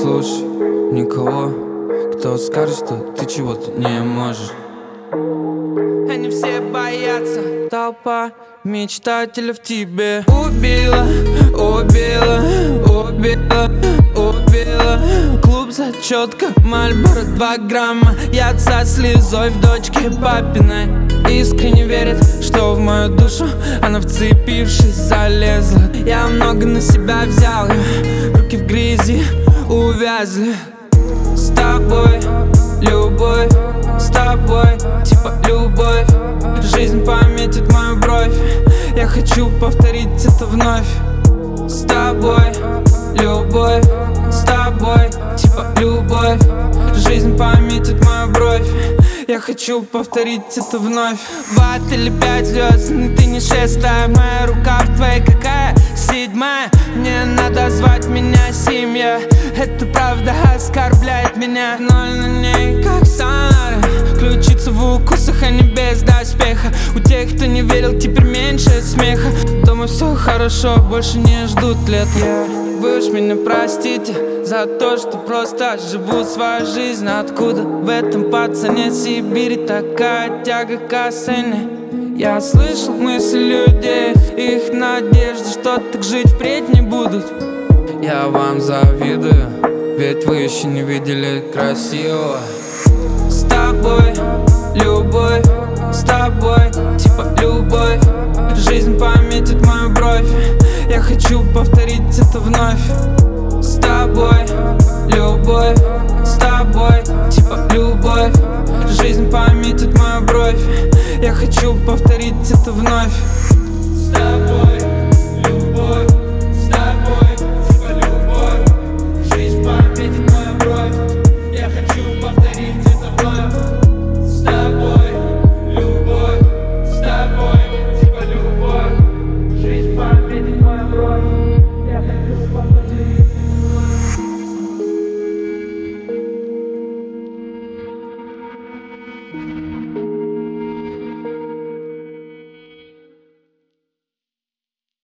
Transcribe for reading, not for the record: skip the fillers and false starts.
слушай никого, кто скажет, что ты чего-то не можешь. Они все боятся, толпа мечтателя в тебе. Убила, убила, убила, убила. Клуб, зачетка, Мальборо 2 грамма. Яд со слезой в дочке папиной. Искренне верит, что в мою душу она, вцепившись, залезла. Я много на себя взял, руки в грязи увязли. С тобой любовь, с тобой типа любовь. Жизнь пометит мою бровь, я хочу повторить это вновь. С тобой любовь, с тобой типа любовь. Жизнь пометит мою бровь, я хочу повторить это вновь. Бат или 5 звезд, но ты не 6-я. Моя рука в твоей, какая 7-я? Мне надо звать меня семья. Это правда оскорбляет меня. Ноль на ней, как сонары. Ключица в укусах, а не без доспеха. У тех, кто не верил, теперь меньше смеха. Дома все хорошо, больше не ждут лет. Вы уж меня простите за то, что просто живу свою жизнь. Откуда в этом пацане Сибири такая тяга к сцене? Я слышал мысли людей, их надежды, что так жить впредь не будут. Я вам завидую, ведь вы еще не видели красивого. С тобой любовь, с тобой типа любовь. Жизнь пометит мою бровь, я хочу повторить это вновь. С тобой любовь, с тобой типа любовь. Жизнь пометит мою бровь, я хочу повторить это вновь. С тобой.